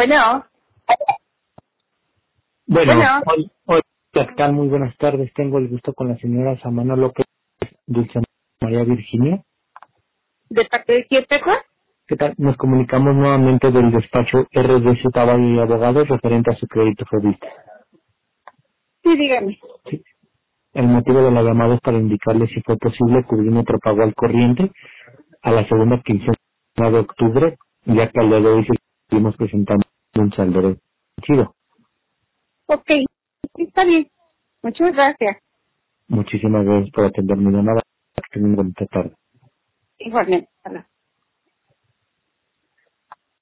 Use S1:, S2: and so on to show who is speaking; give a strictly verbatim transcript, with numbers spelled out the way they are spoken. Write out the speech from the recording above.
S1: Bueno,
S2: Bueno,
S1: bueno,
S2: hoy, hoy, ¿qué tal? Muy buenas tardes. Tengo el gusto con la señora Samano López, Dulce María Virginia.
S1: ¿de parte de quién, perdón?
S2: ¿Qué tal? Nos comunicamos nuevamente del despacho R D C Taballo y Abogados referente a su crédito Fobista.
S1: Sí, dígame.
S2: Sí. El motivo de la llamada es para indicarle si fue posible cubrir otro pago al corriente a la segunda quincena de octubre, ya que al día de hoy seguimos presentando un saldo vencido.
S1: Ok, sí, está bien. Muchas gracias.
S2: Muchísimas gracias por atender mi llamada. Que tengan una bonita tarde.
S1: Igualmente. Hasta luego.